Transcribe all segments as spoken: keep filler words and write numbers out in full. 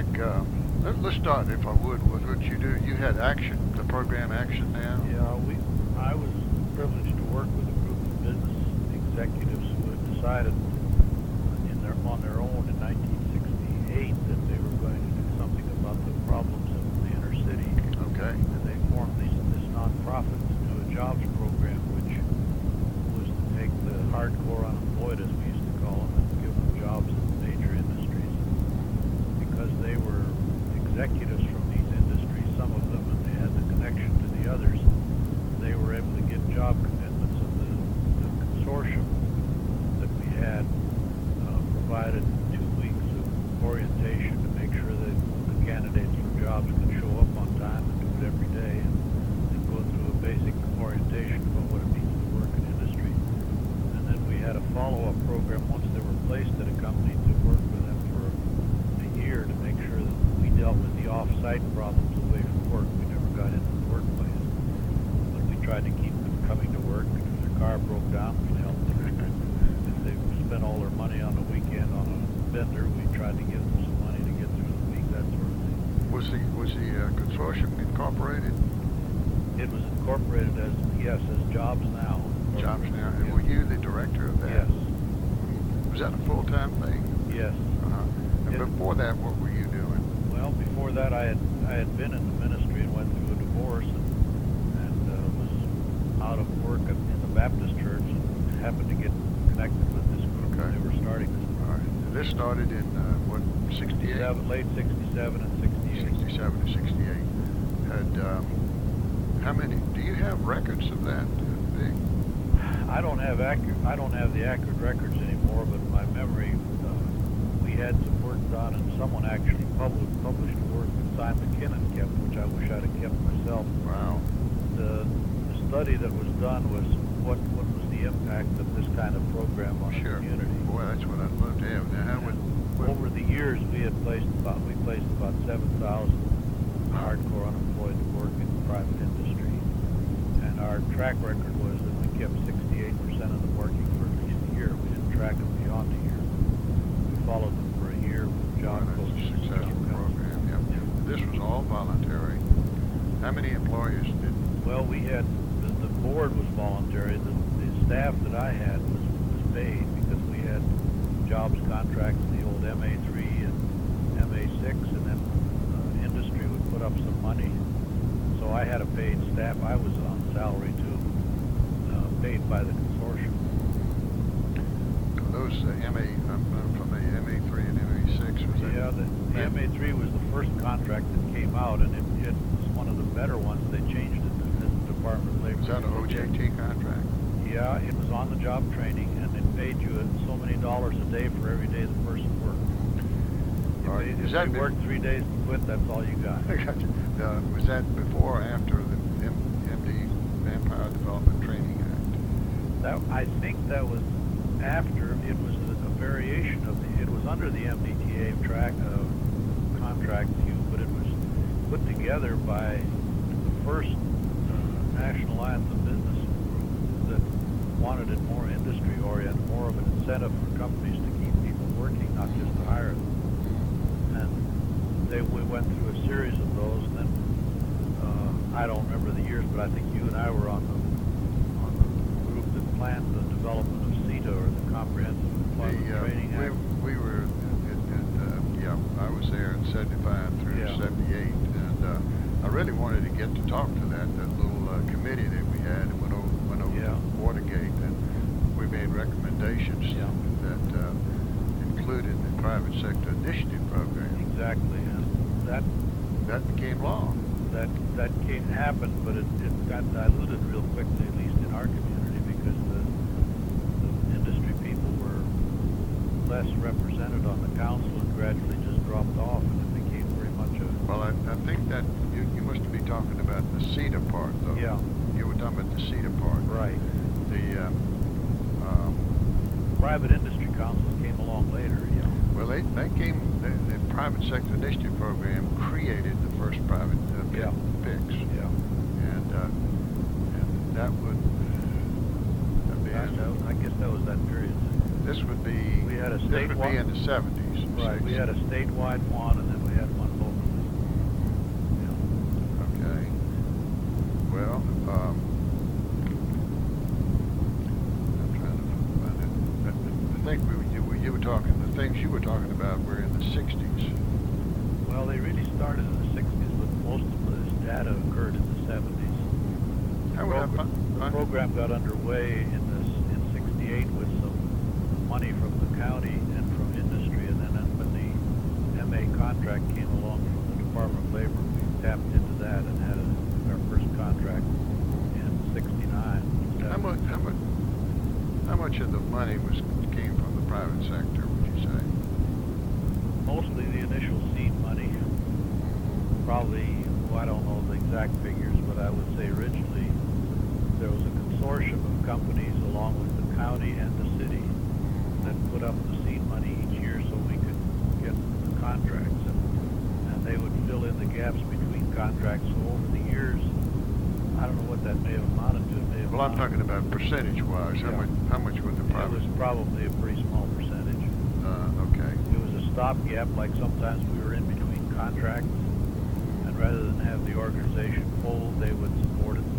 Rick, uh, let, let's start, if I would, with what you do. You had Action, the program Action now. Yeah, we. I was privileged to work with a group of business executives who had decided in their on their own in nineteen sixty-eight that they were going to do something about the problems in the inner city. Okay. And they formed this, this nonprofit to do a jobs program, which was to take the hardcore unemployed, as we used to call them, and give them jobs in major industries. Because they were executives from these industries, some of them, and they had the connection to the others, they were able to get job commitments, and the, the consortium that we had uh, provided two weeks of orientation to make sure that the candidates for jobs could show up on time and do it every day and, and go through a basic orientation about what it means to work in industry. And then we had a follow-up program once they were placed at a company to work with them for a year to make sure that we dealt with the off-site problems away from work. We never got into the workplace. But we tried to keep them coming to work, and if their car broke down, we'd help them. If they spent all their money on the weekend on a vendor, we tried to give them some money to get through the week, that sort of thing. Was the was the uh, consortium incorporated? It was incorporated as, yes, as Jobs Now. Jobs Now. And Yeah. were you the director of that? Yes. Was that a full-time thing? Yes. Uh-huh. And It- before that, what were you doing? Well, before that, I had I had been in the ministry and went through a divorce and, and uh, was out of work at, in the Baptist church and happened to get connected with this group. Okay. When they were starting this. All right. And this started in, uh, what, sixty-eight? Seven, late sixty-seven and sixty-eight. sixty-seven to sixty-eight. And um, how many, do you have records of that? uh, Big? I don't have accurate. I don't have the accurate records anymore, but my memory, uh, we had some work done, and someone actually published published work that Simon McKinnon kept, which I wish I'd have kept myself. Wow. The, the study that was done was what what was the impact of this kind of program on Sure. the community. Boy, that's what I'd love to have. Now, how would, what, Over the years, we had placed about we placed about seven thousand hardcore unemployed to work in the private industry, and our track record was that we kept sixty-eight percent of them working for at least a year. We didn't track them beyond a year. We followed them for a year with Well, job that's a coaches and successful job counselors. program, yeah. This was all voluntary. How many employees did, Well, we had the, the board was voluntary. The, the staff that I had was, was paid because we had jobs contracts, the old M A three and M A six, and then uh, industry would put up some money. So I had a paid staff. I was on salary too, uh, paid by the consortium. those uh, M A, I'm I'm from the M A three and M A six, was that? Yeah, the, the that- M A three was the first contract that came out, and it, it was one of the better ones. They changed it to the Department of Labor. Was that an O J T contract? Yeah, it was on the job training, and it paid you so many dollars a day for every day the person worked. If, All right, they, is if that you been- worked three days to quit, that's all you got. I got you. Uh, was that before or after the M D, Manpower Development Training Act? That I think that was after. It was a, a variation of the. It was under the M D T A track uh, contract view, but it was put together by the first uh, National Alliance of Business group that wanted it more industry oriented, more of an incentive for companies to keep people working, not just to hire them. And they we went through a series of those, and then uh, I don't remember the years, but I think you and I were on the on the group that planned the development of CETA, or the Comprehensive Employment The, uh, Training we, Act. we were, in, in, uh, yeah, I was there in seventy-five through Yeah. seventy-eight, and uh, I really wanted to get to talk to that, that little uh, committee that we had and went over, went over Yeah. to Watergate, and we made recommendations Yeah. that uh, included the private sector initiative program. Exactly, and that That became law. that that came happened, but it, it got diluted real quickly, at least in our community, because the, the industry people were less represented on the council and gradually just dropped off, and it became very much a Well, I, I think that you, you must be talking about the CETA part, though. yeah, You were talking about the CETA part. right. The, um, um, Private industry councils came along later, yeah. well, they, they came, the, the private sector initiative program created the first private uh, P- Yeah. P I Cs. Yeah. And, uh, and that would have I, been, know- I guess that was that period. this would be, We had a this would be statewide- in the seventies. Right, we had a statewide one, and then we had one locally. Yeah. Okay. Well, um, I'm trying to find it. I, I think we, were- you, were- you were talking, the things you were talking about were in the sixties. Well, they really started in the sixties, but most of this data occurred in the seventies. How would I Progr- fi- The find- program got underway in this, in sixty-eight with some money from the county and from industry, and then when the M A contract came along from the Department of Labor, we tapped into that and had a, our first contract in sixty-nine. How much, how much, how much of the money was, came from the private sector, would you say? Mostly the initial seed money, probably, well, I don't know the exact figures, but I would say originally there was a consortium of companies along with the county and the city that put up the seed money each year so we could get the contracts, and, and they would fill in the gaps between contracts. So over the years, I don't know what that may have amounted to. It may have Well, I'm talking amounted- about percentage-wise. How Yeah. much, how much would the It private? was probably a pretty small percentage. Uh, okay. It was a stopgap, like sometimes we were in between contracts, and rather than have the organization fold, they would support it.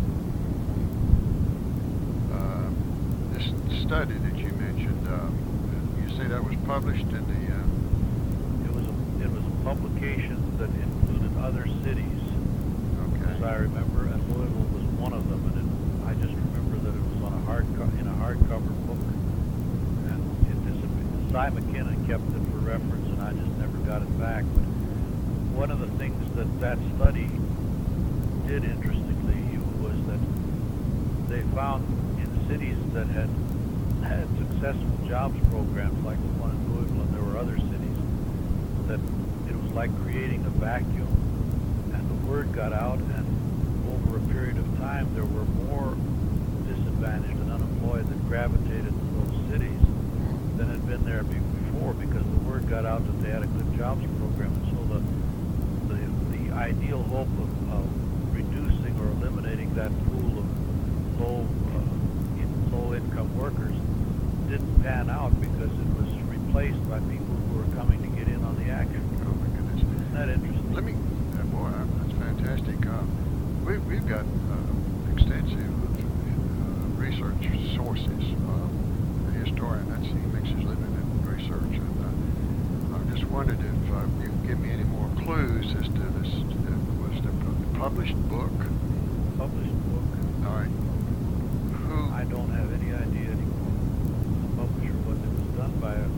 Uh, this study that you mentioned, um, you say that was published in the, uh, It was a, it was a publication that included other cities, okay. as I remember, and Louisville was one of them. And it, I just remember that it was on a hard co- in a hardcover book, and it disappeared. Cy McKinnon kept it for reference, and I just never got it back. But one of the things that that study did, interestingly, was that they found in cities that had had successful jobs programs like the one in Louisville, and there were other cities, that it was like creating a vacuum, and the word got out, and over a period of time there were more disadvantaged and unemployed that gravitated to those cities than had been there be- before, because the word got out that they had a good jobs program. And so the the, the ideal hope of, of reducing or eliminating that pool of low uh, in, low income workers didn't pan out, because it was replaced by people who were coming to get in on the action. Oh my goodness. Isn't that interesting? Let me, uh, boy, uh, that's fantastic. Uh, we, we've got uh, extensive uh, research sources. Uh, the historian, that's, he makes his living in research. And uh, I just wondered if uh, you could give me any more clues as to this, uh, was the pu- published book? Published book. All right. Who? I don't have any idea anymore. The publisher, was it was done by a.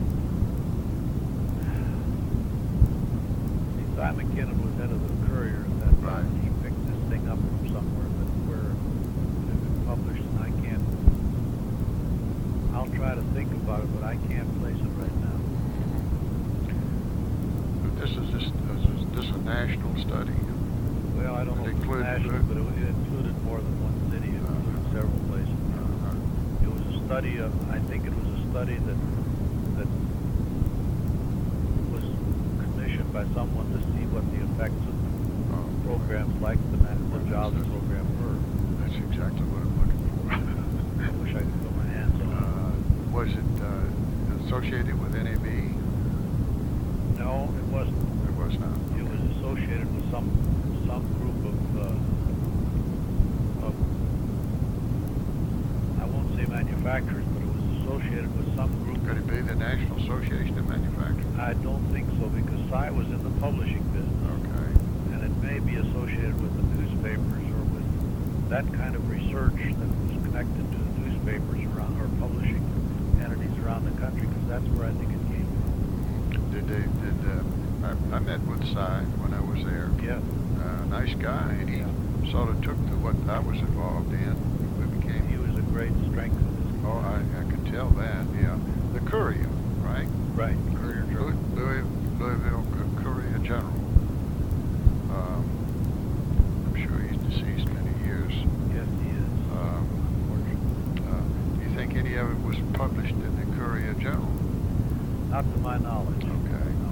See, Cy McKinnon was head of the Courier at that time. Right. He picked this thing up from somewhere that where it had been published, and I can't. I'll try to think about it, but I can't place it right now. This is this, this is this a national study? Well, I don't know It if it's included- national, but it, it included more than one city. It included several places. Uh, It was a study of, I think it was a study that, that was commissioned by someone to see what the effects of oh, programs like the, na- the jobs program were. That's exactly what I'm looking for. I wish I could put my hands on it. uh, was it uh, associated with N A B? No, it wasn't. It was not. It was associated with some, some group of, uh, of, I won't say manufacturers, but it was associated with some group. Could it be the National Association of Manufacturers? I don't think so, because Cy was in the publishing business. Okay. And it may be associated with the newspapers or with that kind of research that was connected to the newspapers around, or publishing entities around the country, because that's where I think it came from. Did they? Did uh, I, I met with Cy when I was there. Yeah. Uh, nice guy, and he sort of took to what I was involved in. We became. He was a great strength of this. Oh, I, I could tell that. Yeah. The Courier, right? Right. Courier Journal. Louis, Louisville Cou- Courier General. Um, I'm sure he's deceased many years. Yes, he is. Um, uh, do you think any of it was published in the Courier General? Not to my knowledge. Okay. No.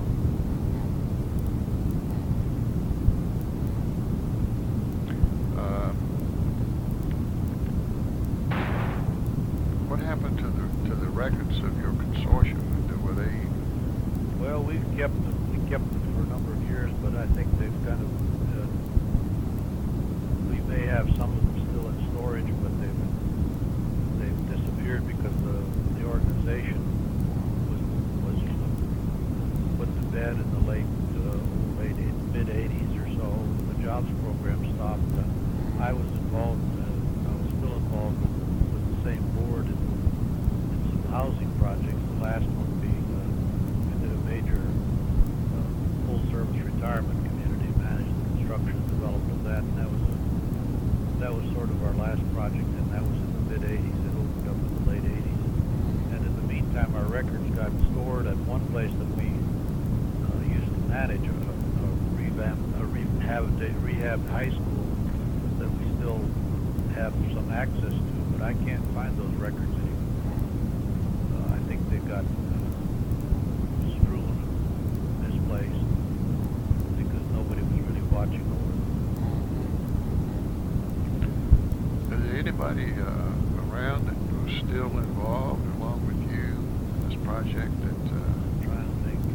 Uh, what happened to the to the records of your consortium? And were they? Well, we've kept them. We kept them for a number of years, but I think they've kind of. Uh, we may have some of them still in storage, but they've they've disappeared because the the organization was was put to bed in the late uh, late mid eighties or so. The jobs program stopped. Uh, I was involved. Uh, I was still involved with, with the same board in, in some housing projects. The last one being uh, we did a major uh, full-service retirement community, managed the construction and development of that, and that was a, that was sort of our last project, and that was in the mid eighties. It opened up in the late eighties, and in the meantime, our records got stored at one place that we uh, used to manage a, a revamp, a rehab, rehab high school that we still have some access to, but I can't find those records anymore. Uh, I think they got uh, strewn and misplaced because nobody was really watching over them. Is there anybody uh, around that was still involved along with you in this project that? Uh, I'm trying to think.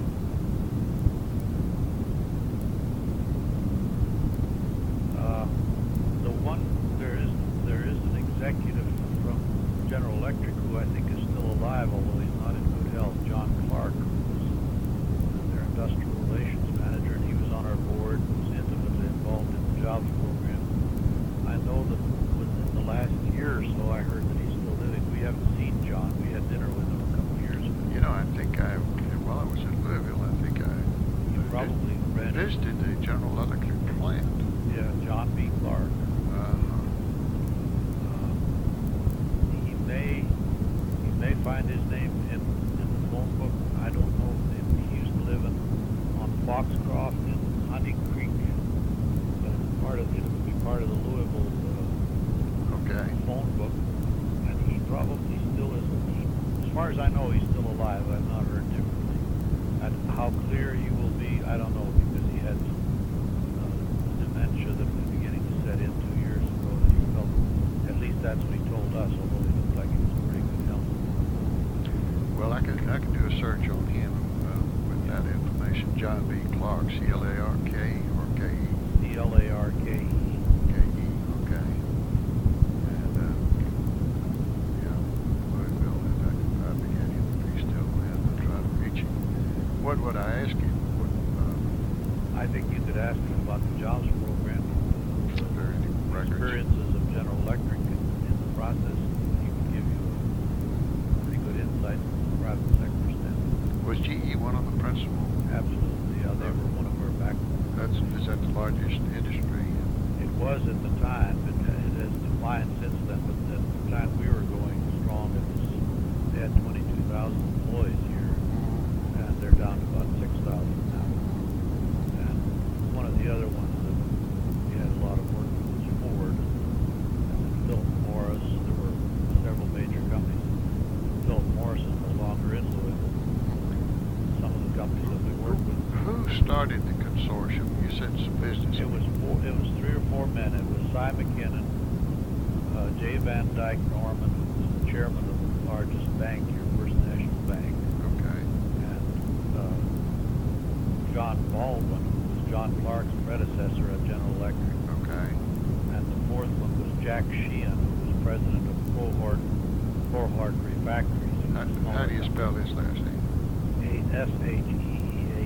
Uh, the one there is there is an executive from General Electric who I think is still alive, although he's not in good health. John Clark, who was their industrial relations manager, and he was on our board, was intimately involved in the jobs program. I know that within the last year or so, I heard that he's still living. We haven't seen John. We had dinner with him a couple of years ago. You know, I think I, while I was in Louisville, I think I You probably read it. visited the General Electric plant. Yeah, John B. Clark. Uh, Uh, he may he may find his name in, in the phone book. I don't know if he used to live in, on Foxcroft in Honey Creek. But it's part of it would be part of the Louisville uh, okay. phone book, and he probably still is. He, as far as I know, he's still alive. I've not heard differently. And how clear he will be, I don't know, because he had uh, dementia that was beginning to set in two years ago. That he felt, at least that's what he told us, although he looked like he was in pretty good health. Well, I could I could do a search on him uh, with that information. John B. Clark, C L A R K or K E? C L A R K E. K E, okay. And uh, yeah, Louisville. And I could probably get him if he's still in. I'll try to reach him. What would I ask him? What, uh, I think you could ask him about the jobs program, is there any the records? experiences of General Electric in, in the process. He would give you a pretty good insight from the private sector standpoint. Was G E one of the principal? Absolutely, yeah, they were one of our back. That's is that the largest industry? It was at the time, it, it has declined since then, but at the time we were going strong, it was, they had twenty-two thousand employees here, and they're down to about six thousand now. And one of the other ones that we had a lot of work with was Ford, and then Philip Morris. There were several major companies. Philip Morris is no longer in Louisville. Some of the companies that we work with. Who started the consortium? You said some business. It was four, it was three or four men. It was Cy McKinnon, uh, Jay Van Dyke Norman, who was the chairman of the largest bank here, First National Bank, Okay. and uh, John Baldwin, who was John Clark's predecessor at General Electric. Okay. And the fourth one was Jack Sheehan, who was president of Cohort, Cohort Refactories. How, how do you spell his last name? S H E E A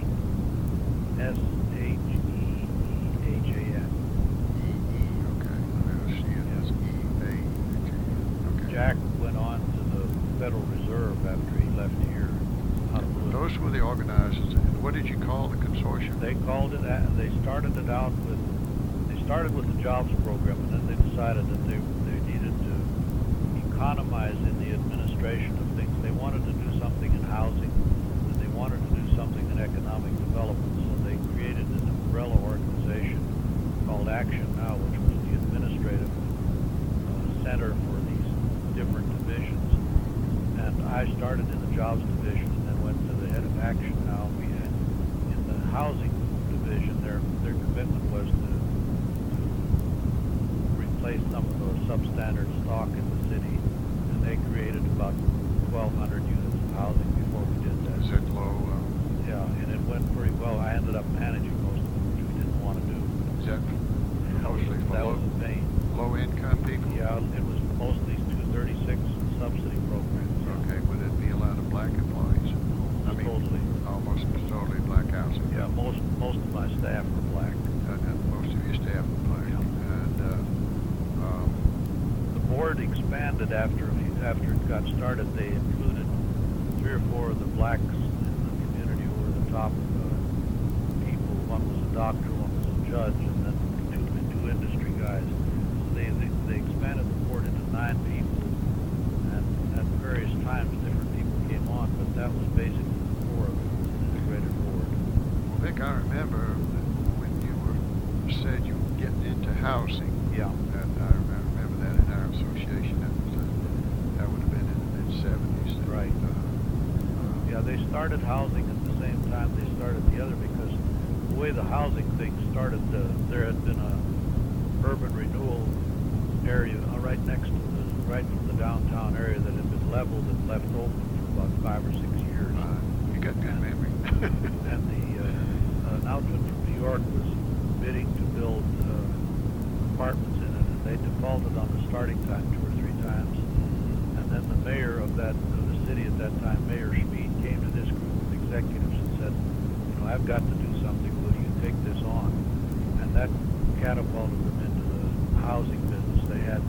S H E E H A N. E E. Okay. I'll see it as E A. Okay. Jack went on to the Federal Reserve after he left here. Out of Louisville. Those were the organizers. And what did you call the consortium? They called it. a- They started it out with. They started with the jobs program, and then they decided that they they needed to economize in the administration of things. They wanted to do something in housing, and they wanted to do something in economic development. So they created an umbrella organization called Action Now, which was the administrative uh, center for these different divisions. And I started in the jobs division, and then went to the head of Action Now. We had in the housing division, their their commitment was to, to replace some of the substandard stock in the city, and they created about twelve hundred subsidy programs. Okay, would it be a lot of black employees? I mean, Totally. almost totally black housing. Yeah, most most of my staff are black. And, and most of your staff are black. Yeah. And uh, um, The board expanded after after it got started. They included three or four of the blacks in the community who were the top uh, people. One was a doctor, one was a judge, and then two, two industry guys. So they, they they expanded the board into nine people, and at various times different people came on, but that was basically the core of the integrated board. well, Vic, I remember when you were said you were getting into housing. Yeah. And I, I remember that in our association. That was uh, that would have been in the mid seventies. Right. Uh, uh, Yeah, they started housing at the same time they started the other because the way the housing thing started, uh, there had been a urban renewal area uh, right next to the, right from the downtown area that had been leveled and left open for about five or six years. uh, you got good memory. And the uh, an outfit from New York was bidding to build uh, apartments in it, and they defaulted on the starting time two or three times. And then the mayor of that of the city at that time, Mayor Schmid, came to this group of executives and said, you know, I've got to do something. Will you take this on? And that catapulted them into the housing business. They had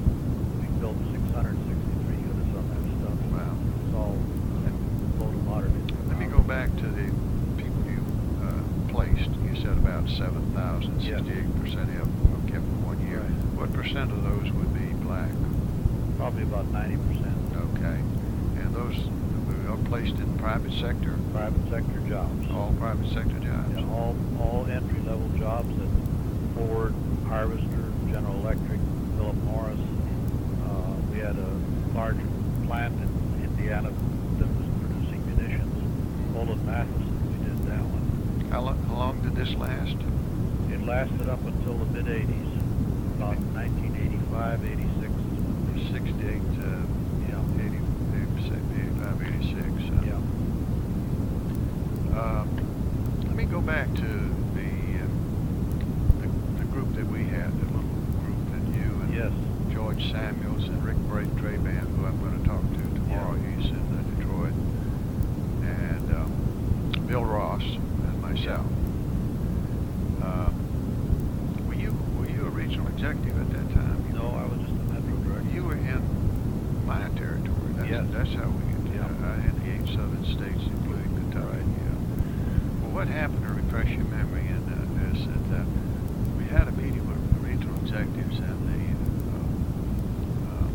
we built six hundred sixty-three units on that stuff. Wow. It's all low to moderate. Let me go back to the people you uh, placed. You said about seven thousand, Yes. sixty-eight percent of them kept in one year. Right. What percent of those would be black? Probably about ninety percent Okay. And those are placed in private sector? private sector jobs. All private sector jobs? Yeah, all, all entry-level jobs at Ford, Harvester, General Electric, Philip Morris. Uh, we had a large plant in Indiana that was producing munitions. Olin Matheson, we did that one. How, lo- how long did this last? It lasted up until the mid-eighties, about nineteen eighty-five, eighty-six. sixty-eight to Yeah. eighty, eighty-five, eighty-six. Uh, Yeah. Um, let me go back to the, uh, the the group that we had, the little group that you and Yes. George Samuels and Rick Bray Traban, who I'm going to talk to tomorrow. Yeah. He's in uh, Detroit, and um, Bill Ross and myself. Um, were you were you a regional executive at that time? You, No, I was just a metro director. you were in my territory. That's, Yes. that's how we get. Yeah. Uh, in the eight southern states, including Kentucky. Yeah. Well, what happened, to refresh your memory, in uh, is that uh, we had a meeting with the regional executives and the uh, um,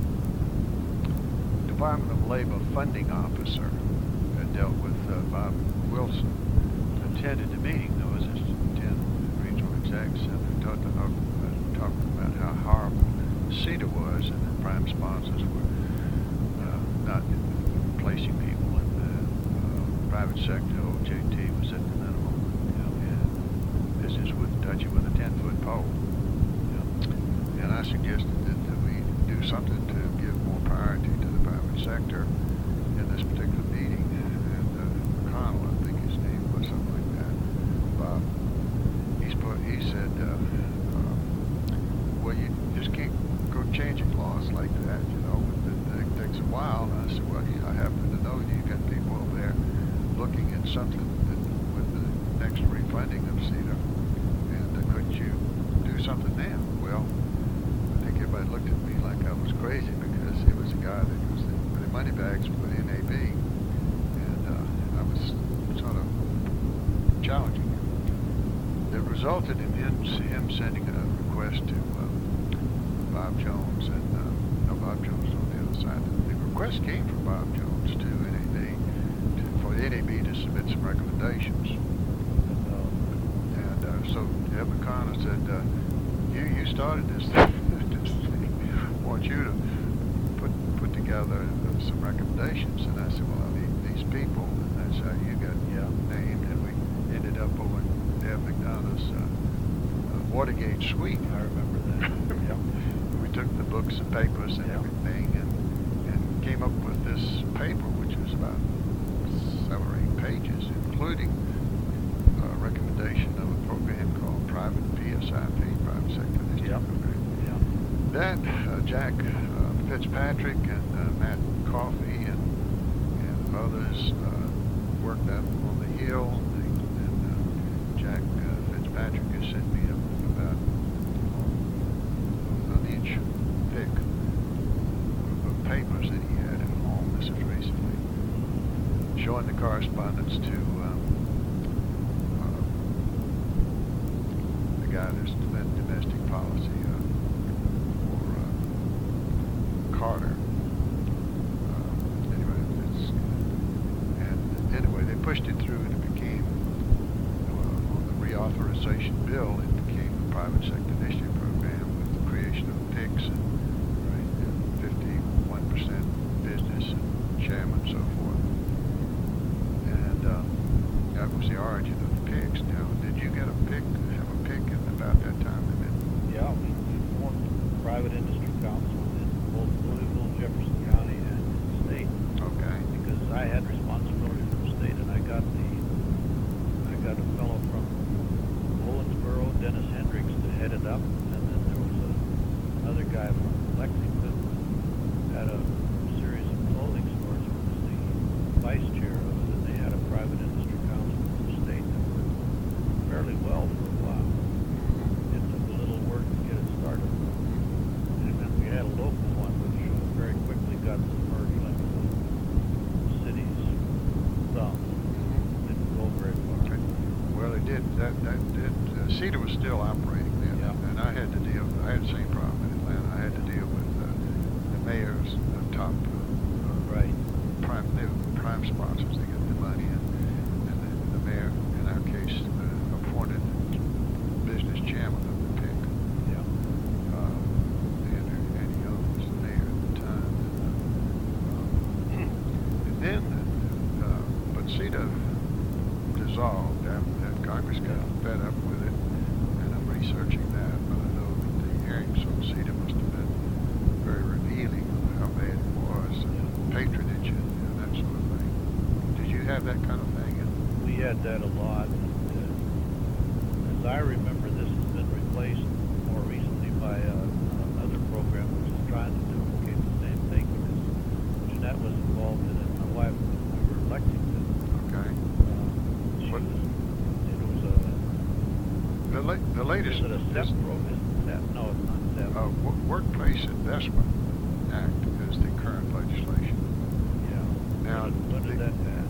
Department of Labor funding officer that dealt with uh, Bob Wilson attended the meeting. There was just ten regional execs, and they talked about, uh, talked about how horrible CETA was, and the prime sponsors were uh, not placing people in the uh, private sector. O J T was at the minimum, you know, and business wouldn't touch it with a ten-foot pole. You know. And I suggested that, that we do something to give more priority to the private sector in this particular meeting. And uh, McConnell, I think his name was something like that, Bob, he's put, he said, uh, uh, well, you just can't go changing laws like that, you know. It, it takes a while. And I said, well, yeah, I happen to know you got people over there looking at something that, with the next refunding of CETA, and uh, couldn't you do something now? Well, I think everybody looked at me like I was crazy because it was a guy that was the, the money bags with N A B, and uh, I was sort of challenging him. It resulted in him, him sending a request to uh, Bob Jones and uh, no, Bob Jones on the other side. The request came from Bob Jones to N A B to, for the N A B to submit some recommendations. And uh, so Ed McConnell said, uh, "You you started this thing. this thing. I want you to put put together uh, some recommendations." And I said, "Well, I need these people," and that's how you got Yeah. named. And we ended up over at Ed McDonough's uh, uh, Watergate suite. I remember that. Yeah. We took the books and papers and Yeah. everything, and and came up with this paper, which was about seven or eight pages, including a recommendation of a program called Private P S I P, Private Sector Initiative Yeah. Program. Yeah. That uh, Jack uh, Fitzpatrick and uh, Matt Coffey and, and others uh, worked up on the Hill. And, and uh, Jack uh, Fitzpatrick has sent me a, about an inch thick of papers that he had at home. This is recently showing the correspondence to um, uh, the guy that's led domestic policy uh, for uh, Carter. Uh, anyway, it's, and anyway, they pushed it through and it became, uh, on the reauthorization bill, it became the private sector initiative program with the creation of P I C S and, right, and fifty-one percent business and chairman and so forth. And um, that was the origin of the P I C S. Now, did you get a P I C, have a P I C at about that time? Yeah, we, we formed private industry council in both Louisville, Jefferson County, and in the state. Okay. Because I had responsibility for the state, and I got the, I got a fellow from Owensboro, Dennis Hendricks, to head it up, and then there was a, another guy from Lexington who had a series of clothing stores who was the vice chair of it, and they had a private industry council for the state that worked fairly well for a while. It took a little work to get it started. And then we had a local one which uh, very quickly got submerged under the city's thumb. Didn't go very far. Okay. Well, it did. That that did. Uh, CETA was still operating then, Yeah. and I had to deal. I had the same problem in Atlanta. I had to deal with uh, the mayor's uh, top uh, Right. prime they were prime sponsors. They get the money, and, and the, the mayor, in our case, uh, appointed business chairman of the P I C. Yeah. Uh, and Eddie Young was the mayor at the time. And, uh, and then, uh, but CETA dissolved after that. Congress got fed up with it, and I'm researching that. But I know that the hearings on CETA must have been very revealing of how bad it was, and patronage and, and that sort of thing. Did you have that kind of thing? And, We had that a lot. And, uh, as I remember, this has been replaced more recently by uh, another program which is trying to duplicate the same thing, because Jeanette was involved in it. My wife, when we were in Lexington, okay. uh, she What- was, it was a, The, la- the latest is it a S E P program? Is it S E P? No, it's not S E P. uh, w- Workplace Investment Act is the current legislation. Yeah. Now, When did, when did the- that pass?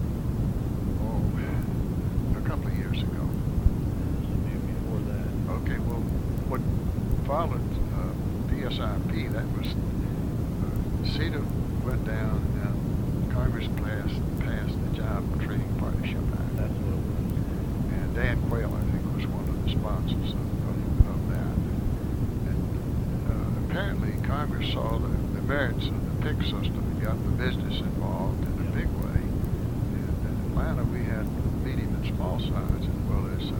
Oh, a couple of years ago. This would be before that. Okay, well, what followed uh, P S I P, that was, uh, CETA went down and Congress passed, passed the Job Training Partnership Act. That's what it was. And Dan Quayle, I think, was one of the sponsors of, of, of that. And uh, apparently Congress saw the, the merits of the P I C system and got the business involved in a big way. And in Atlanta, we had medium and small size as well as uh,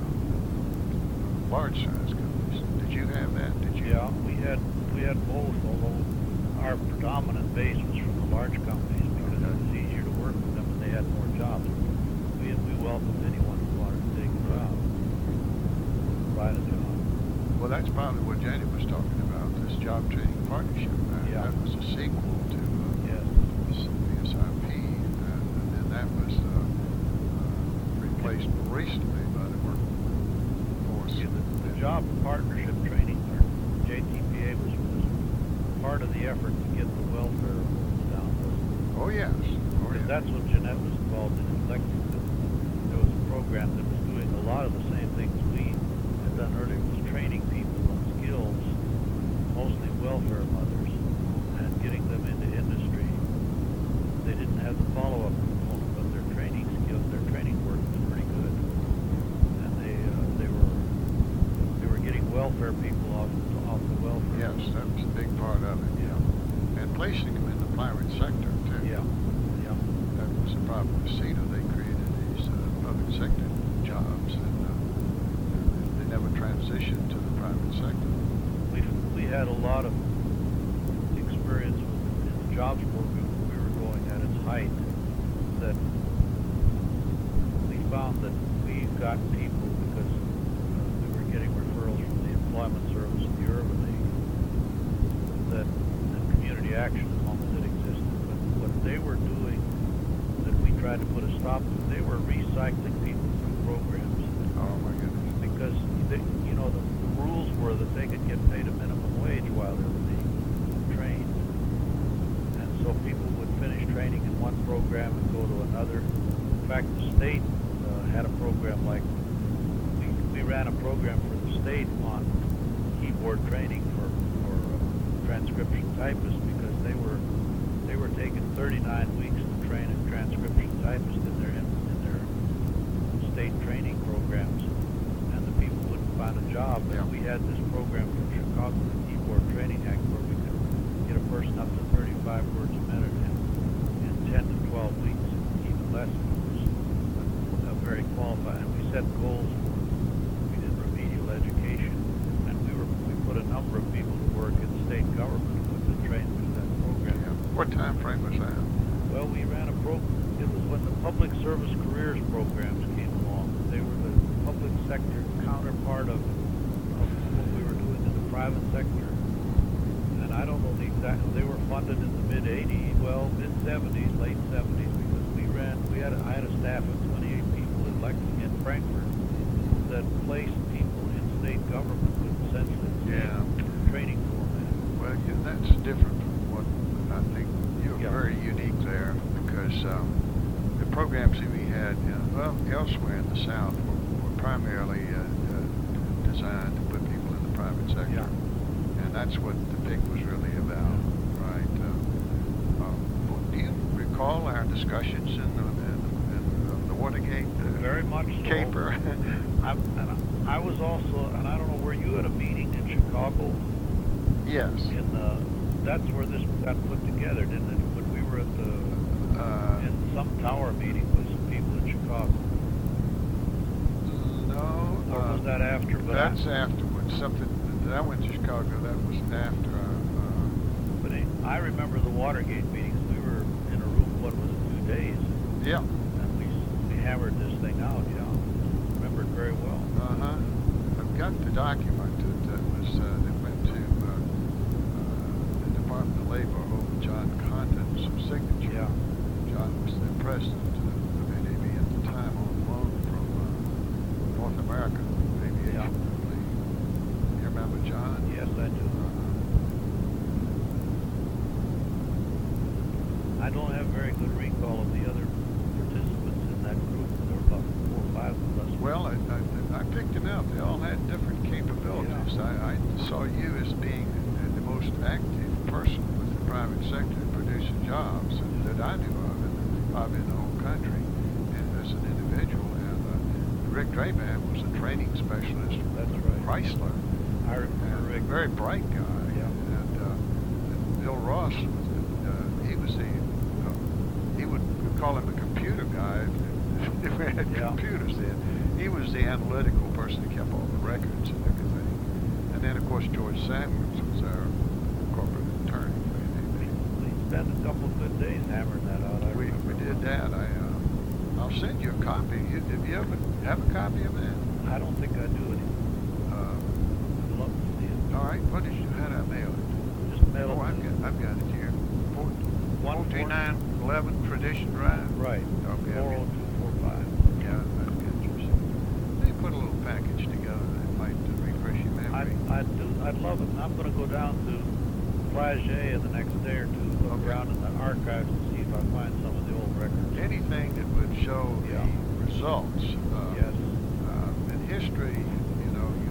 large size companies. Did you have that? Did you? Yeah, we had we had both, although our predominant base was from the large companies because it was easier to work with them and they had more jobs. We we welcomed anyone who wanted to take a job, provide a job. Well, that's probably what Janet was talking about, this Job Training Partnership Act. Yeah. That was a sequel to uh, Yes. P S I P, and, and then that was uh, uh, replaced recently by the workforce. Yeah, the, the job partnership training, or J T P A, was, was part of the effort to get the welfare rules down. Oh yes. Oh, Because yes. that's what Jeanette was involved in in Lexington. There was a program that was doing a lot of the same things we had done earlier, was training people on skills, mostly welfare mothers, and getting them into industry. They didn't have the follow-up component, but their training skills, their training work was pretty good. And they uh, they were they were getting welfare people off off the welfare. Yes, that was a big part of it. Yeah. And placing them in the private sector too. Yeah. Yeah. That was the problem with CETA. They created these uh, public sector jobs, and uh, they never transitioned to the private sector. We we had a lot of experience with, in the jobs program when we were going at its height, that we found that we got people because uh, we were getting referrals from the Employment Service and the Urban League, that the community reaction as long as it existed. But what they were doing that we tried to put a stop to, they were recycling people through programs. Oh my goodness. Because, they, you know, the, the rules were that they could get paid a minimum wage while they were being trained. And so people would finish training in one program and go to another. In fact, the state uh, had a program like, we, we ran a program for the state on keyboard training for, for uh, transcription typists, because they were they were taking thirty-nine weeks to train a transcription typist in their in, in their state training programs, and the people wouldn't find a job. Yeah. And we had this program from Chicago, the Keyboard Training Act, where we could get a person up to thirty-five words a minute in, in ten to twelve weeks, even less if it was uh, very qualified. And we set goals for, we did remedial education, and we were we put a number of people to work in state government who had been trained through that program. Yeah. What time frame was that? Well, we ran a program. It was when the public service careers programs came along. They were the public sector counterpart of, of what we were doing in the private sector. And I don't know the exact. They were funded in the mid eighties, well, mid seventies, late seventies, because we ran. We had a, I had a staff of twenty-eight people in Lexington, in Frankfurt, that placed people in state government with essentially the Yeah. same training format. Well, yeah, that's different from what I think you're Yeah. very unique there, because um, the programs that we had, uh, well, elsewhere in the South were, were primarily uh, uh, designed to put people in the private sector, Yeah. and that's what the P I C was really about, right? Uh, um, do you recall our discussions in the, in, in the Watergate uh, Very much so. caper? I, and I, I was also, and I don't know, were you at a meeting in Chicago? Yes. In the, that's where this got put together, didn't it? When we were at the, Uh, in some tower meeting with some people in Chicago. no. Or was uh, that after? But That's I, afterwards. Something that I went to Chicago. That was after. Uh, uh, but it, I remember the Watergate meetings. We were in a room, what was it, two days? yeah. And we, we hammered this thing out, you know. Remember it very well. Uh huh. I've got the document that, that was uh, that went to uh, uh, the Department of Labor over John Condon's signature. Yeah. John was the president of N A B at the time, on loan from uh, North America Aviation. Yeah. I believe. You remember John? Yes, I do. I don't have very good recall of the other participants in that group. There were about four or five of us. Well, I, I, I picked them out. They all had different capabilities. Yeah. I, I saw you as being the, the most active person with the private sector producing jobs that I knew of, in the, probably in the whole country, and as an individual. And uh, Rick Draban was a training specialist with That's right. Chrysler. I remember And Rick. a very bright guy. Yeah. And, uh, and Bill Ross, was, uh, he was the, uh, he would we'd call him a computer guy if, if we had Yeah. computers then. He was the analytical person that kept all the records and everything. And then, of course, George Samuels was our corporate attorney for N A B. We spent a couple of good days hammering that out. I We, remember we did well. that. I, uh, I'll send you a copy. You, did you ever have a copy of that? I don't think I do it. Uh, I'd love to see it. all right. What did you, how did I mail it? Just mail Oh, it. I've to- got, I've got it here. One fourteen nine eleven Tradition Drive. Right. Okay. Four oh two four five. Yeah, I've got yours. They put a little package together that might uh, refresh your I memory. I do. I'd love it. And I'm going to go down to Flagey in the next day or two, look Okay. around in the archives and see if I find some of the old records. Anything that would show Yeah. the results. Uh, Yes. Uh, in history, you know, you,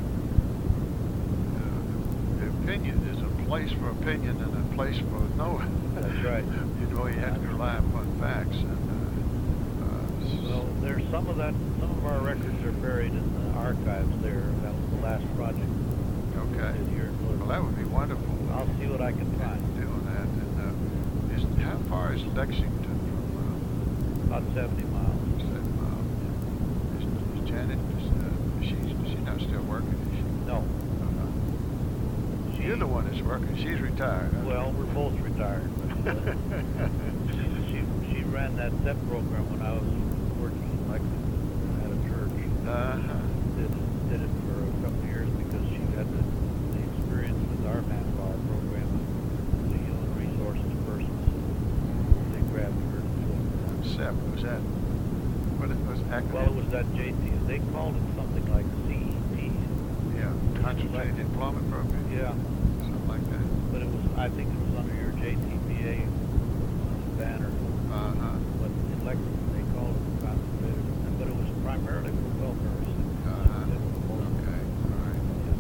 uh, the opinion is a place for opinion and a place for no. That's right. You know, you have to rely upon facts. And, uh, uh, Well, there's some of that. Some of our records are buried in the archives there. That was the last project okay. we did here in Well, that would be wonderful. I'll see what I can find. Doing that. And uh, is, how far is Lexington from About seventy miles. uh, seven miles? Is, is Janet, is, uh, she's, she's not still working, is she? No. Uh-huh. She, You're the one that's working. She's retired. huh? Well, we're both retired. But, uh, she, she she ran that S E P program when I was working in Lexington at a church. uh-huh. Did it, did it for a couple of years because she had the, the experience with our manpower program, the human resources concept? Was that, what it was, acronym? Well, it was that J T, they called it something like C E P. Yeah, Concentrated Employment Program? Yeah, Something like that? but it was, I think it was under your J T B A banner. Uh-huh. But electively, they called it concentrated, but it was primarily for welfare. Uh-huh. Okay, all right.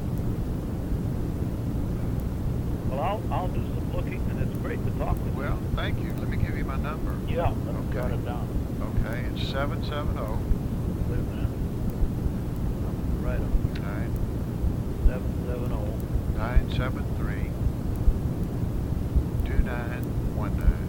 Well, I'll, I'll do some looking, and it's great to talk with you. Well, thank you. Let me give you my number. Yeah, let's Okay. jot it down. Okay, it's seven seven oh, Wait a minute. Right, nine, seven seven oh, nine seven three, two nine one nine.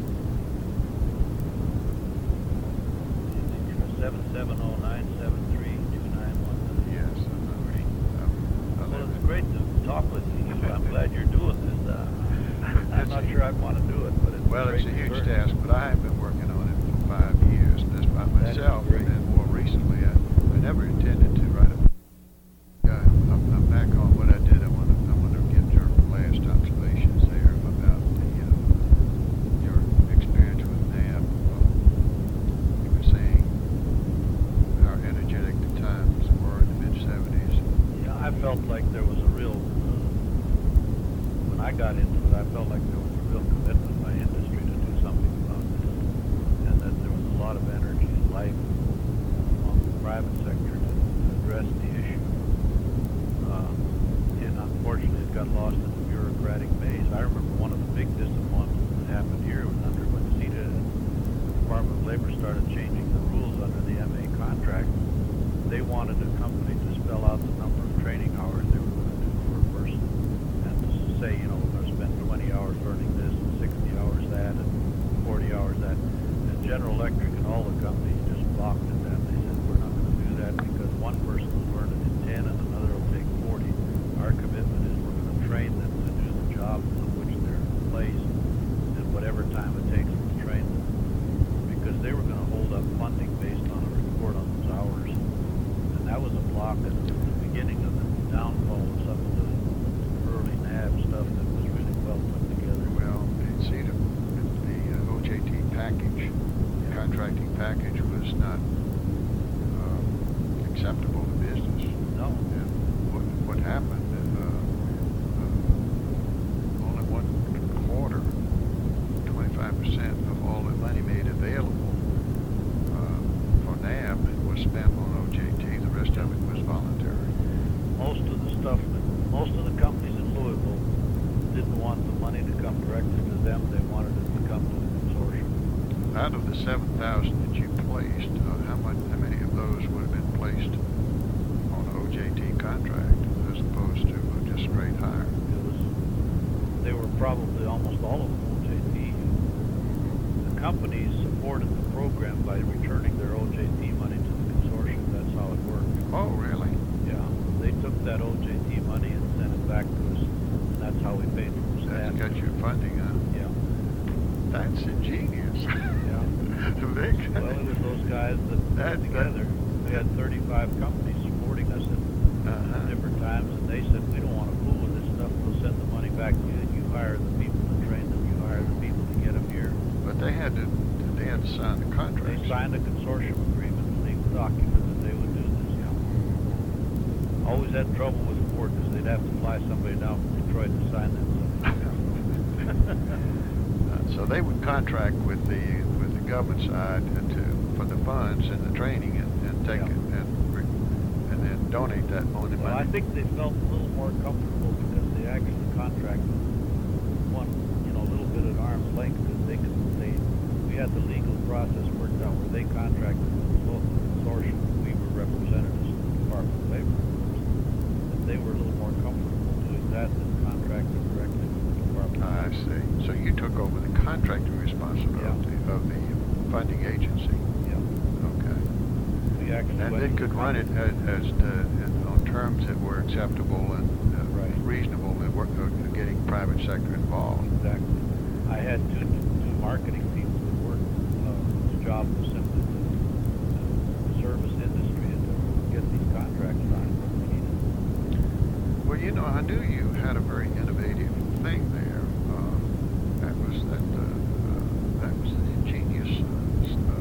seven seven oh, nine seven three, two nine one nine. Yes, I'm, I'm, I'm, Well, it's great to talk with you. I'm glad you're doing this. Uh, I'm not sure I'd want to do it, but it's Well, great it's a huge concern. task, but I have been working on it for five years, just by That is myself. great. And then more recently, I, I never intended to write a book. Uh, I'm, I'm back on what I did. I want to, I want to get your last observations there about the, uh, your experience with N A B. Uh, you were saying how energetic the times were in the mid seventies. Yeah, I felt like there was a real, uh, when I got into it, I felt like there was a real commitment by industry to do something about this, and that there was a lot of energy and life among the private sector to, to address the issue. Uh, and unfortunately, it got lost in the bureaucratic maze. I remember one of the big disappointments that happened here was under when CETA and the Department of Labor started changing the rules under the M A contract. They wanted a company to spell out the number of training hours they were going to do for a person, and to say, you know, we're going to spend twenty hours learning this, and sixty hours that, and forty hours that. And General Electric and all the companies just balked at that. They said, we're not going to do that because one person will learn it in ten and another will take forty. Our commitment is we're going to train them to do the job on which they're placed, and whatever time it takes to train them, because they were going to hold up funding based on a report on those hours. And that was a block at the beginning of the downfall of some of the early N A B stuff that was really well put together. Well, the CETA, the uh, O J T package, contracting package was not uh, acceptable to business. No. And what, what happened, uh, uh, only one quarter, twenty-five percent of all the money made available uh, for N A B was spent on O J T. The rest of it was voluntary. Most of the stuff that, most of the companies in Louisville didn't want the money to come directly to them. They wanted it to come to the consortium. Out of the seven thousand that you placed, uh, how much, how many of those would have been placed on an O J T contract as opposed to uh, just straight hire? It was, they were probably almost all of them O J T. The companies supported the program by returning their O J T money to the consortium. That's how it worked. Oh, really? Yeah, they took that O J T money and sent it back to us, and that's how we paid for the staff. That's got your funding, huh? Yeah. That's ingenious. Yeah. Big. Well, it was those guys that That- put together. We had thirty-five companies supporting us at Uh-huh. different times, and they said, we don't want to fool with this stuff. We'll send the money back to you, and you hire the people to train them. You hire the people to get them here. But they had to, they had to sign the contract. They signed a consortium agreement, a legal document that they would do this. Yeah. Always had trouble with Ford because they'd have to fly somebody down from Detroit to sign that stuff. Uh, so they would contract with the with the government side to for the funds and the training and, and take Yeah. it and re- and then donate that money. Well, I think they felt a little more comfortable because they actually contracted one, you know, a little bit at arm's length because they could, they, we had the legal process worked out where they contracted with the local consortium. We were representatives of the Department of Labor. And they were a little more comfortable doing that than contracting directly with the Department of I Labor. see. So you took over the contracting responsibility of the funding agency. Yeah. Okay. We actually And went they to could the run it company. as, as to, and on terms that were acceptable and uh, Right. reasonable and work, uh, getting private sector involved. Exactly. I had two, two marketing people that worked, uh, whose job was simply to, to service industry and to get these contracts signed when we needed them. Well, you know, I knew you had a very innovative thing there. Uh, that was that. Uh, uh, that was the ingenious uh, s- uh,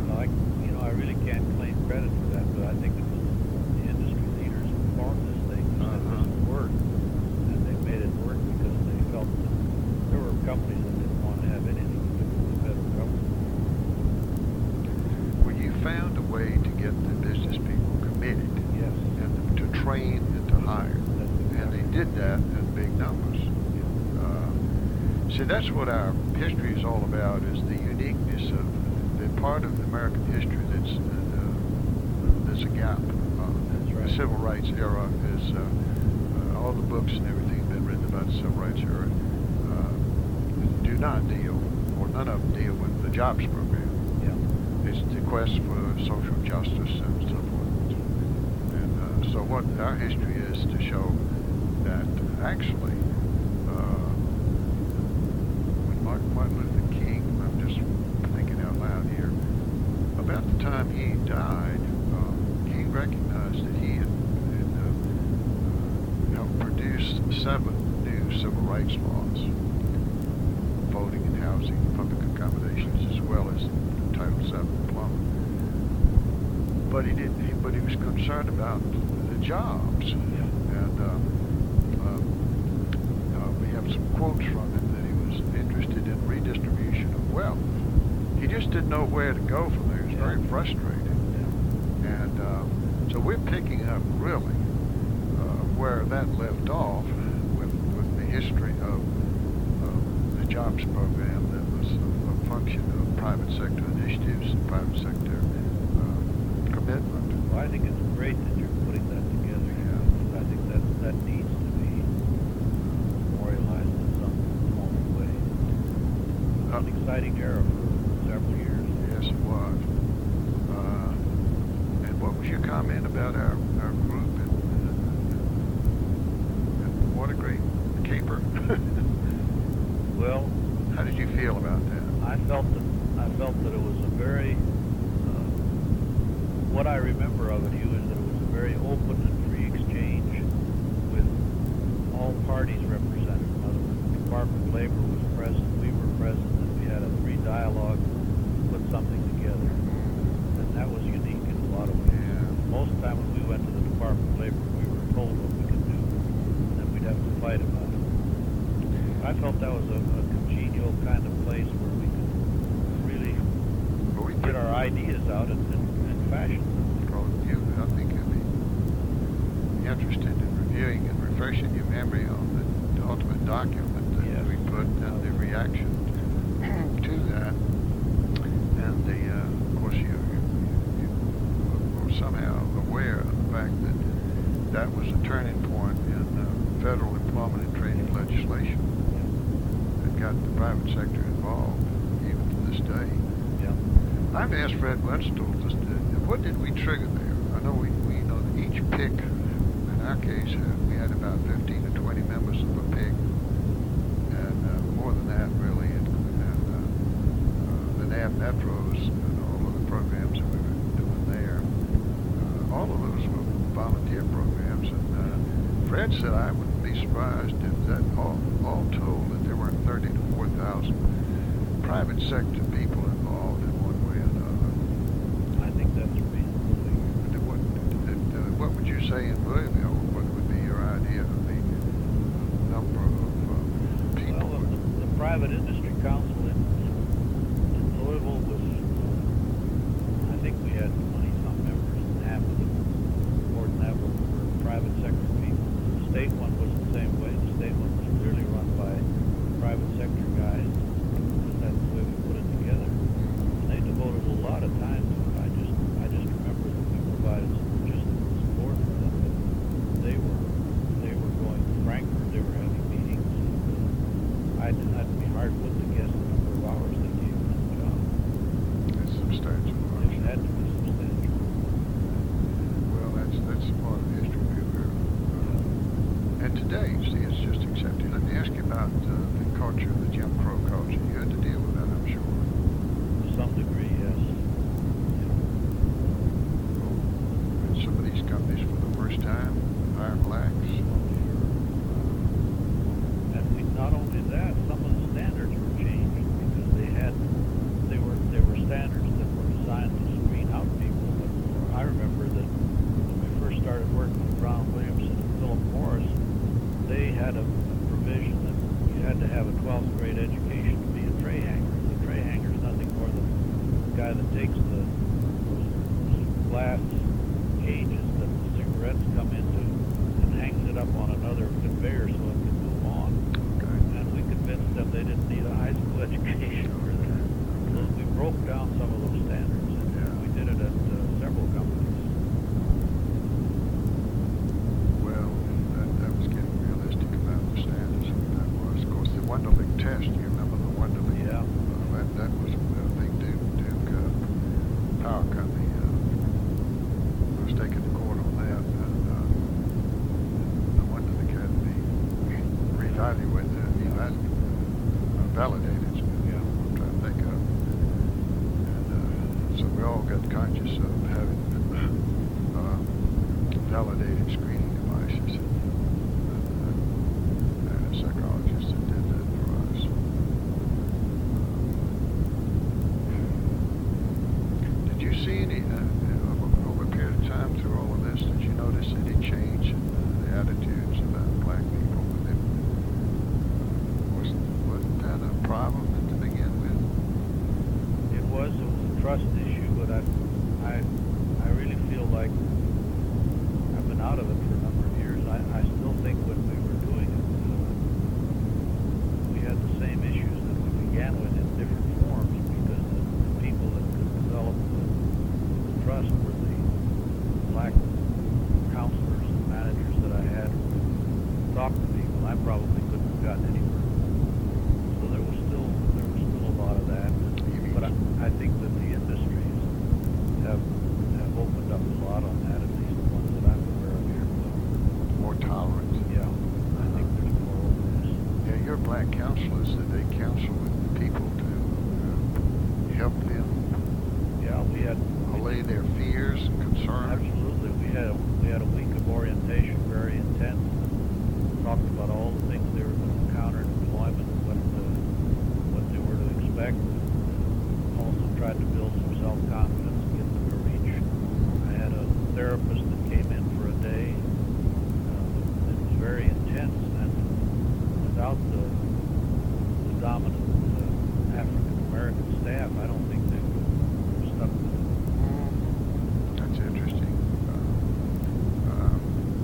get the business people committed Yes. and to train and to hire. That's And exactly they did that in big numbers. Uh, see, that's what our history is all about, is the uniqueness of the part of American history that's, uh, uh, there's a gap. Uh, That's right. The civil rights era is, uh, uh, all the books and everything have been written about the civil rights era uh, do not deal, or none of them deal with the jobs program. Yeah. It's the quest for social justice and so forth. And uh, so what our history is to show that actually, uh, when Martin, Martin Luther King, I'm just thinking out loud here, about the time he died, uh, King recognized that he had, had uh, uh, helped produce seven new civil rights laws, voting and housing, public accommodations, as well as Title seven employment. But he didn't. He, but he was concerned about the jobs, Yeah. and um, um, uh, we have some quotes from him that he was interested in redistribution of wealth. He just didn't know where to go from there. He was Yeah. very frustrated, Yeah. and um, so we're picking up really uh, where that left off with with the history of uh, the jobs program that was a, a function of private sector initiatives and private sector uh, commitment. Well, I think it's great that you're putting that together. Yeah. I think that that needs to be memorialized in some form of way. It was an exciting era for several years. Yes, it was. Uh, and what was your comment about our, our group and, and, and what a great caper? Well, How did you feel about that? I felt that I felt that it was a very uh, what I remember of it, Hugh, is that it was a very open and free exchange with all parties represented. In other words, the Department of Labor was present, we were present, and we had a free dialogue, put something together, and that was unique in a lot of ways. Yeah. Most of the time when we went to the Department of Labor, we were told what we could do, and then we'd have to fight about it. I felt that was a, a congenial kind of place where we could really Well, we get put our ideas out and, and, and fashion them. well, you, I think you'd be interested in reviewing and refreshing your memory on the, the ultimate document that Yes. we put and the reaction to that. And the, uh, of course, you, you, you were somehow aware of the fact that that was a turning point in uh, federal employment and training legislation that got the private sector involved, even to this day. Yeah. I've asked Fred Wenstold, just, uh, what did we trigger there? I know we, we you know that each pick, in our case, uh, we had about fifteen to twenty members of a pick, and uh, more than that, really, and, and uh, uh, the N A B Metros and all of the programs that we were doing there. Uh, all of those were volunteer programs, and uh, Fred said I wouldn't be surprised if that all, all told that there were thirty to four thousand private sector people involved in one way or another. I think that's reasonable. And What, and, uh, what would you say in Louisville? What would be your idea of the number of uh, people? Well, the, the private industry council in, in Louisville was, uh, I think we had twenty-some members, and half of them, more than that, were, were private sector people. The state one was the same way. The state one was clearly run by private sector guys. That's the way we put it together. And they devoted a lot of time to it. I just, I just remember that we provided some logistical support for them. But they were, they were going to Frankfurt. They were having meetings. And, uh, I'd, I'd be hard put to guess the number of hours they gave them on the job. It's substantial. It had to be substantial. Well, that's that's part of history we were. Uh, and today, see, it's just accepted. Let me ask you about uh, the culture, the Jim Crow culture. You had to deal with that, I'm sure. To some degree, yes. And some of these companies, for the first time, hire blacks. And we, not only that, some of the standards were changed because they had, they were, they were standards that were designed to screen out people. But I remember that when we first started working with Brown Williamson and Philip Morris, they had a, a provision that you had to have a twelfth grade education to be a tray hanger. The tray hanger is nothing more than the guy that takes the those glass cages that the cigarettes come into and hangs it up on another conveyor so it can move on. Okay. And we convinced them they didn't need a high school education for that. So we broke down some of those standards, and Yeah. we did it at uh, several companies. Well, that, that was getting realistic about the standards. That was, of course, the Wonderlic test. You remember the Wonderlic? Yeah. Uh, that, that was a big Duke, Duke uh, power company. Uh, was taken to court on that. And, uh, the Wonderlic had to be reevaluated, uh, evalu- uh, validated. Yeah. I'm trying to think of. And uh, so we all got conscious of having uh, validated screening devices. And, uh, and a psychologist that did that for us. Did you see any, uh, over, over a period of time through all of this, did you notice any change in uh, the attitudes about black people? With it? Was, wasn't that a problem to begin with? It was, it was a trust issue, but I, I, I really feel like I've been out of it for a number of years. I, I still think when we were doing it, uh, we had the same issues that we began with in different forms, because the, the people that could develop the, the trust were the black counselors and managers that I had who talked to people. I probably couldn't have gotten anywhere. So there was still there was still a lot of that. You mean- But I, I think that the industries have have opened up a lot on that, at least the ones that I'm aware of here. More tolerant. Yeah, I think there's more openness. Yeah, your black counselors, that they counsel with people to uh, help them Yeah, we had allay their fears and concerns. absolutely we had a, we had a week of orientation, very intense. Talked about all the things they were going to encounter in employment, what uh, what they were to expect. Also tried to build some self-confidence, get them to reach. I had a therapist that came in for a day. Uh, it was very intense, and without the, the dominant uh, African American staff, I don't think they would have stuck with it. Mm, that's interesting. Uh, um,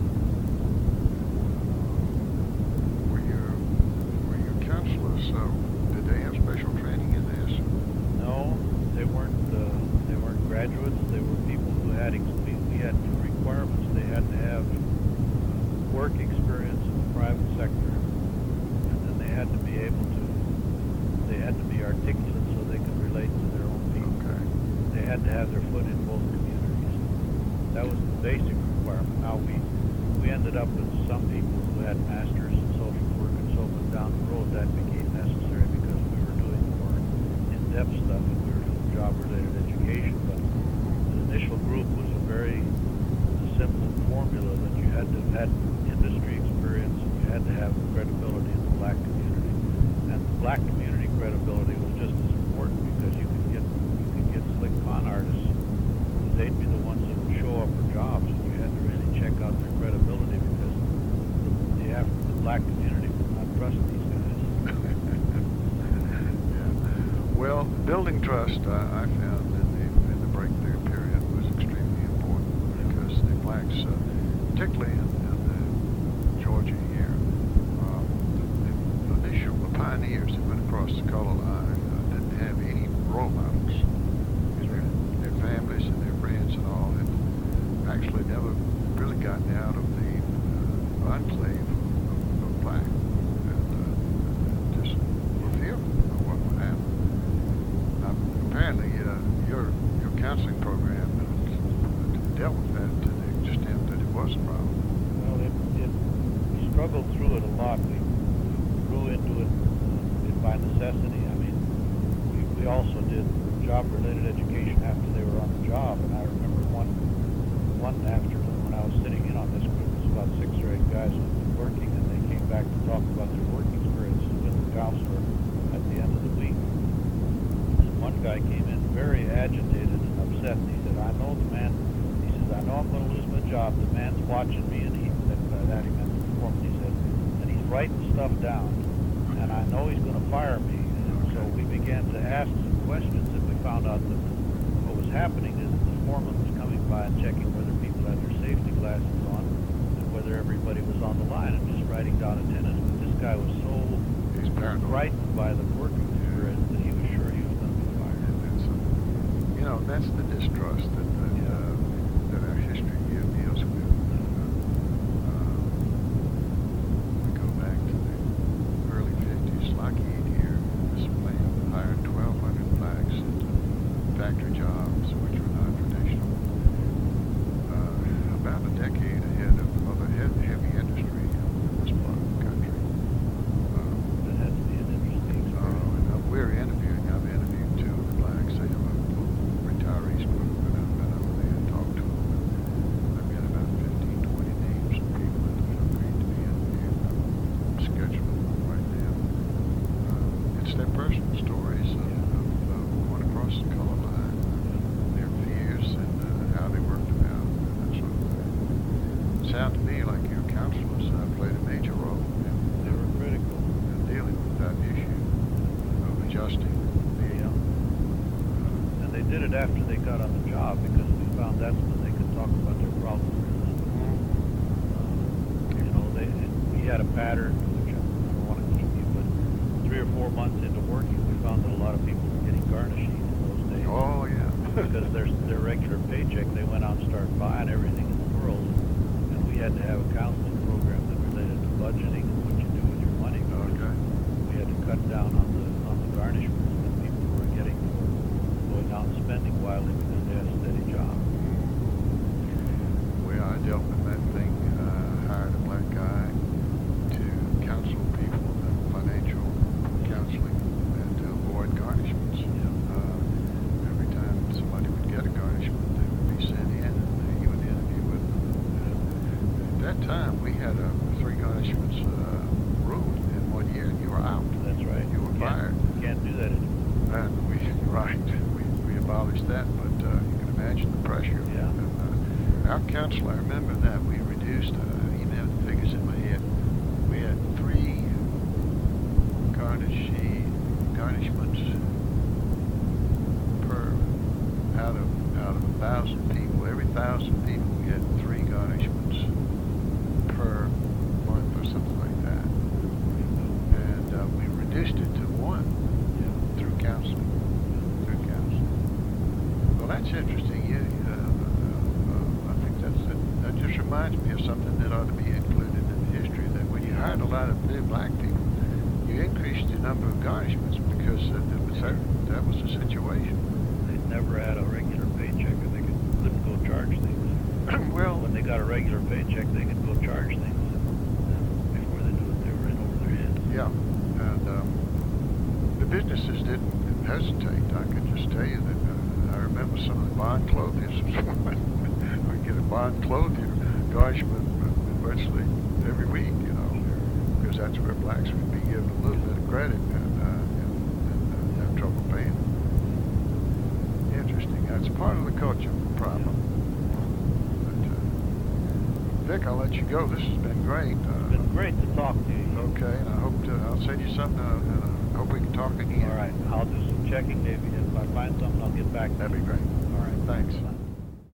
were your were your counselors? Uh, did they have special training in this? No, they weren't. Uh, they weren't graduates. They were people who had. Ex- we, we had two requirements. They had to have work experience in the private sector, and then they had to be able to. They had to be articulate so they could relate to their own people. Okay. They had to have their foot in both communities. That was the basic requirement. Now we we ended up with some people who had masters in social work and so forth. Down the road, that became necessary because we were doing more in-depth stuff and we were doing job-related education. But the initial group was a very simple formula that you had to have had industry experience and you had to have credibility in the black community. And the black community credibility was just as important because you could get you could get slick con artists. They'd be the ones that would show up for jobs, and you had to really check out their credibility because the, the, Af- the black community would not trust these guys. Yeah. Well, building trust, uh, I found in the in the breakthrough period was extremely important because the blacks, uh, particularly in, in the Georgia here, um, the, the initial the pioneers that went across the color line uh, didn't have any role models. Their, their families and their friends and all had actually never really gotten out of the uh, enclave of, of black, and uh, just were fearful of what would happen. Now, apparently, uh, your your counseling program uh, dealt with that to the extent that it was a problem. Well, it, it we struggled through it a lot. We grew into it, uh, it by necessity. I mean, we, we also did job-related education after they were on the job, and I remember one one afternoon when I was sitting in on this group, it was about six or eight guys who had been working, and they came back to talk about their work experiences with the counselor at the end of the week. And one guy came in very agitated and upset, and he said, "I know the man." He says, "I know I'm going to lose my job. The man's watching me," and he that by that he meant the foreman. He said, "and he's writing stuff down, and I know he's going to fire me." And so we began to ask some questions, and we found out that what was happening is that the foreman was coming by and checking whether people had their safety glasses on and whether everybody was on the line and just writing down attendance. But this guy was so He's paranoid. frightened by the work experience that he was sure he was going to be fired. And that's, uh, you know, that's the distrust that that, Yeah. uh, that our history here deals with. Uh, we go back to the early fifties. Lockheed here, this plant hired twelve hundred blacks into factory jobs, which were non-traditional. Uh, about a decade ahead of other he- heavy industry in this part of the country. Um, That had to be an interesting Oh, experience. and uh, we're interviewing, I've interviewed two of the blacks. They have a little retirees group, and I've been over there and talked to them. And I've got about fifteen, twenty names of people that have agreed to be interviewed. I'm scheduling them right now. Uh, it's their personal stories of, of, of going across the color line, their fears, and uh, how they worked it out, and that sort of thing. It sounded to me like your counselors uh, played a major role in, They were critical. in dealing with that issue of adjusting the Yeah. uh, And they did it after they got on the job because we found that's when they could talk about their problems realistically. Uh, you know, they, we had a pattern, which I don't want to keep you, but three or four months into working, we found that a lot of people were getting garnishing in those days. Oh yeah. Because their their regular paycheck, they went out and started buying everything in the world, and we had to have a counseling program that related to budgeting and what you do with your money. because Okay. We had to cut down on the on the garnishments that people were getting for going out and spending wildly because they had a steady job. Well, I dealt with that thing. Uh, hired a black guy to counsel people in financial counseling and to avoid garnishments. Uh, every time somebody would get a garnishment, they would be sent in, and he would interview with them. At that time, we had a three garnishments uh, rule in one year, and you were out. That's right. You were Can't- fired. Can't do that anymore. And we, right, we, we abolished that, but uh, you can imagine the pressure. Yeah. And, uh, our council, I remember that, we reduced, uh, even have the figures in my head, we had three garnish, garnishments per, out of, out of a thousand people. Every thousand people, we had three garnishments per month or something like that. And uh, we reduced it to one through counseling, through counseling. Well, that's interesting. You, uh, uh, I think that's that, that just reminds me of something that ought to be included in the history. That when you hired a lot of new black people, you increased the number of garnishments because uh, that was that, that was the situation. They'd never had a regular paycheck, and they could, couldn't go charge things. Well, When they got a regular paycheck, they could go charge things. And before they knew it, they were in over their heads. yeah, and um, the businesses didn't hesitate. I can just tell you that uh, I remember some of the bond clothiers. We get a bond clothier garnishment virtually every week, you know, because that's where blacks would be given a little bit of credit and, uh, and, and uh, have trouble paying. Interesting. That's part of the culture problem. But, uh, Vic, I'll let you go. This has been great. Uh, It's been great to talk to you. Okay, and I hope to, I'll send you something, uh, and I hope we can talk again. All right, I'll do some checking. Maybe if I find something, I'll get back to you. That'd be great. All right. Thanks.